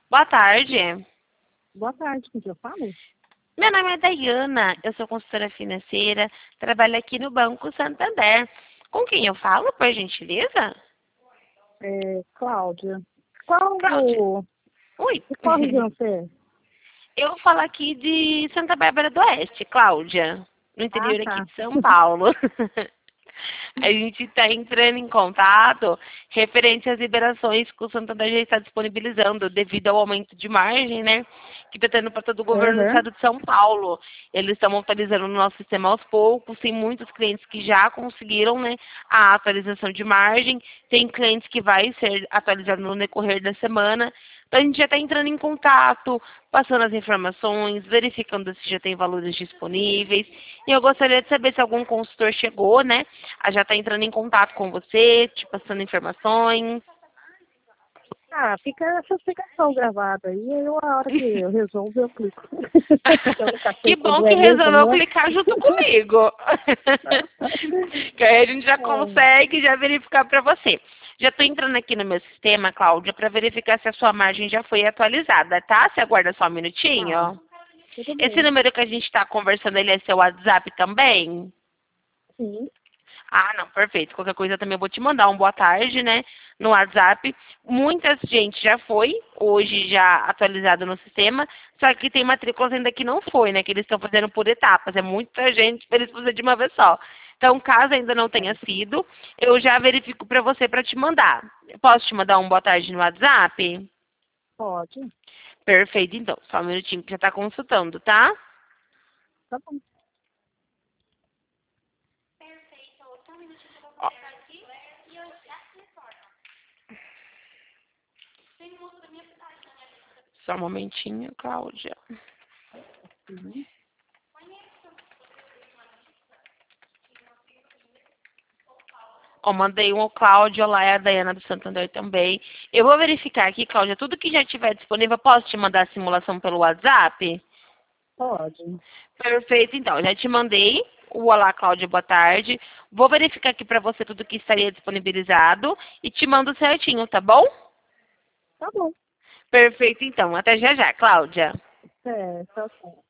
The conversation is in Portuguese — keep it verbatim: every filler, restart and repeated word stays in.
Boa tarde. Boa tarde, com quem eu falo? Meu nome é Dayana, eu sou consultora financeira, trabalho aqui no Banco Santander. Com quem eu falo, por gentileza? É, Cláudia. Qual Cláudia. o... Oi. De qual região você é? Eu falo aqui de Santa Bárbara do Oeste, Cláudia, no Ah, interior aqui tá. de São Paulo. A gente está entrando em contato referente às liberações que o Santander já está disponibilizando devido ao aumento de margem, né? Que está tendo para todo o governo do Aham. estado de São Paulo. Eles estão atualizando o nosso sistema aos poucos, tem muitos clientes que já conseguiram, né, a atualização de margem, tem clientes que vai ser atualizado no decorrer da semana. Então a gente já está entrando em contato, passando as informações, verificando se já tem valores disponíveis. E eu gostaria de saber se algum consultor chegou, né? A já está entrando em contato com você, te passando informações. Ah, fica essa explicação gravada aí, aí eu, a hora que eu resolvo, eu clico. Eu nunca sei Que bom quando que é mesmo, resolveu não é? clicar junto comigo. Que aí a gente já É, consegue já verificar para você. Já estou entrando aqui no meu sistema, Cláudia, para verificar se a sua margem já foi atualizada, tá? Você aguarda só um tá, minutinho. tudo Esse bem. número que a gente está conversando, ele é seu WhatsApp também? Sim, Ah, não, perfeito. Qualquer coisa também eu vou te mandar um boa tarde, né, no WhatsApp. Muita gente já foi, hoje já atualizado no sistema, só que tem matrículas ainda que não foi, né, que eles estão fazendo por etapas. É muita gente para eles fazerem de uma vez só. Então, caso ainda não tenha é, sido, eu já verifico para você para te mandar. Posso te mandar um boa tarde no WhatsApp? pode. Perfeito, então. Só um minutinho que já está consultando, tá? Tá bom. Ó, só um momentinho, Cláudia. Sim. Ó, mandei um ao Cláudio, lá é a Dayana do Santander também. Eu vou verificar aqui, Cláudia, tudo que já estiver disponível, posso te mandar a simulação pelo WhatsApp? Pode. Perfeito, então. Já te mandei o Olá, Cláudia, boa tarde. Vou verificar aqui para você tudo que estaria disponibilizado e te mando certinho, tá bom? Tá bom. Perfeito, então. Até já já, Cláudia. É, tá certo.